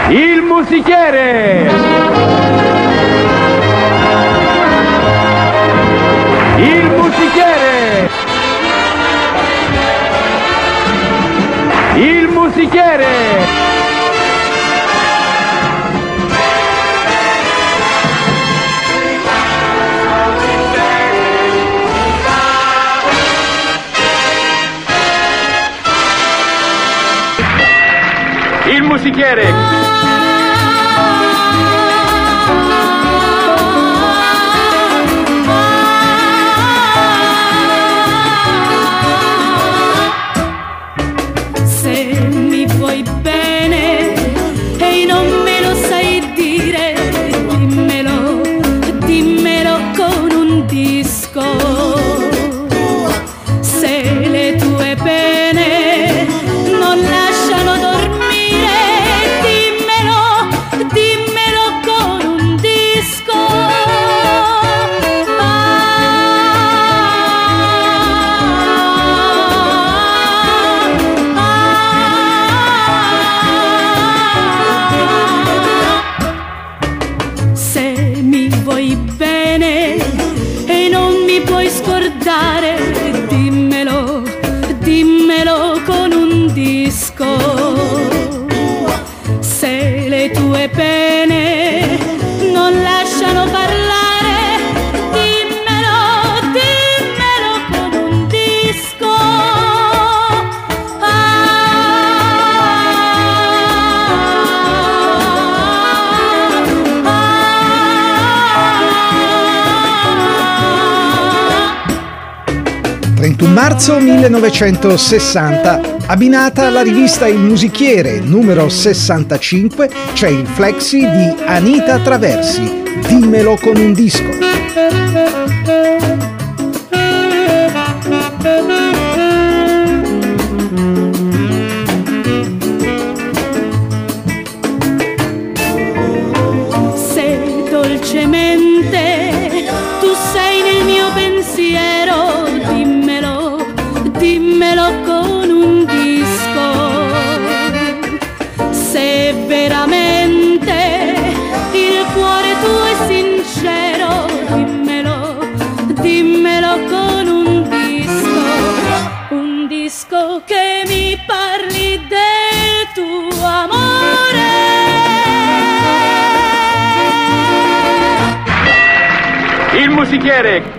Il musichiere! Il musichiere! Il musichiere! Il musichiere! Se mi vuoi bene e non me lo sai dire, dimmelo, dimmelo con un disco. Se le tue pene non lasciano dormire, dimmelo, dimmelo con un disco. Se mi vuoi bene e non mi puoi scordare, dimmelo, dimmelo con un disco. Se le tue pene non lasciano parlare, dimmelo, dimmelo con un disco. Il 31 marzo 1960, abbinata alla rivista Il Musichiere, numero 65, c'è il flexi di Anita Traversi, Dimmelo con un disco. Se dolcemente tu sei nel mio pensiero, dimmelo, dimmelo con un disco. Se veramente il cuore tuo è sincero, dimmelo, dimmelo con un disco che mi parli del tuo amore. Il musichiere!